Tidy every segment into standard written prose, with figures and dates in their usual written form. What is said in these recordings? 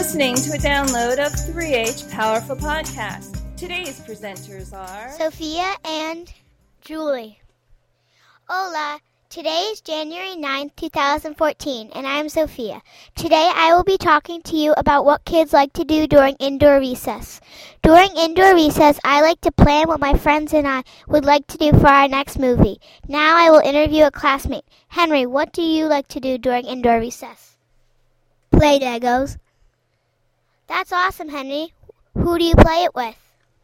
listening to a download of 3H Powerful Podcast. Today's presenters are Sophia and Julie. Hola, today is January 9th, 2014, and I'm Sophia. Today I will be talking to you about what kids like to do during indoor recess. During indoor recess, I like to plan what my friends and I would like to do for our next movie. Now I will interview a classmate. Henry, what do you like to do during indoor recess? Play Legos. That's awesome, Henry. Who do you play it with?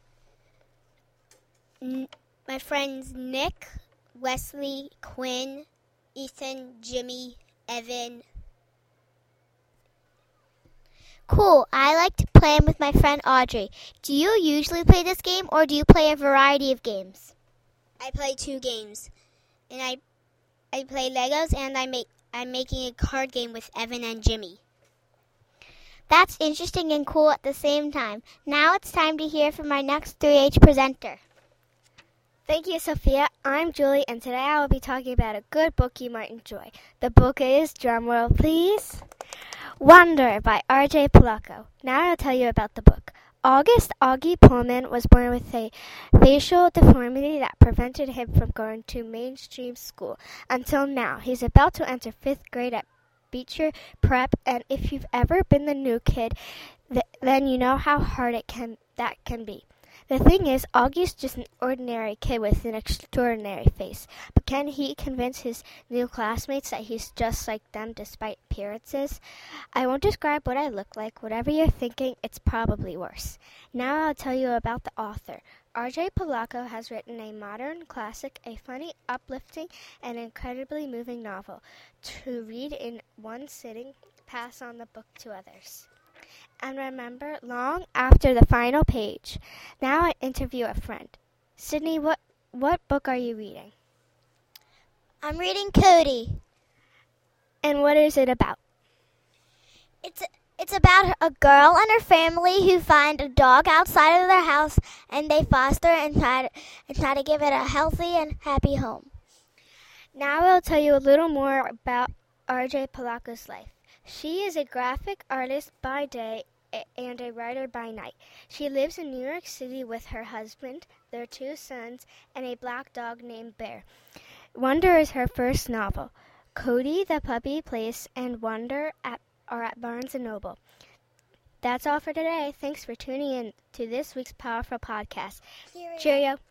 My friends Nick, Wesley, Quinn, Ethan, Jimmy, Evan. Cool. I like to play with my friend Audrey. Do you usually play this game or do you play a variety of games? I play 2 games. And I play Legos and I'm making a card game with Evan and Jimmy. That's interesting and cool at the same time. Now it's time to hear from our next 3H presenter. Thank you, Sophia. I'm Julie, and today I will be talking about a good book you might enjoy. The book is, drumroll please, Wonder by R.J. Polaco. Now I'll tell you about the book. August Augie Pullman was born with a facial deformity that prevented him from going to mainstream school until now. He's about to enter 5th grade at Beecher Prep, and if you've ever been the new kid, then you know how hard that can be. The thing is, Augie's just an ordinary kid with an extraordinary face. But can he convince his new classmates that he's just like them despite appearances? I won't describe what I look like. Whatever you're thinking, it's probably worse. Now I'll tell you about the author. R.J. Polaco has written a modern classic, a funny, uplifting, and incredibly moving novel. To read in one sitting, pass on the book to others. And remember, long after the final page. Now I interview a friend. Sydney, what book are you reading? I'm reading Cody. And what is it about? It's about a girl and her family who find a dog outside of their house, and they foster and try to give it a healthy and happy home. Now I'll tell you a little more about R.J. Polaco's life. She is a graphic artist by day and a writer by night. She lives in New York City with her husband, their 2 sons, and a black dog named Bear. Wonder is her first novel. Cody the Puppy Place and Wonder are at Barnes & Noble. That's all for today. Thanks for tuning in to this week's Powerful Podcast. Cheerio.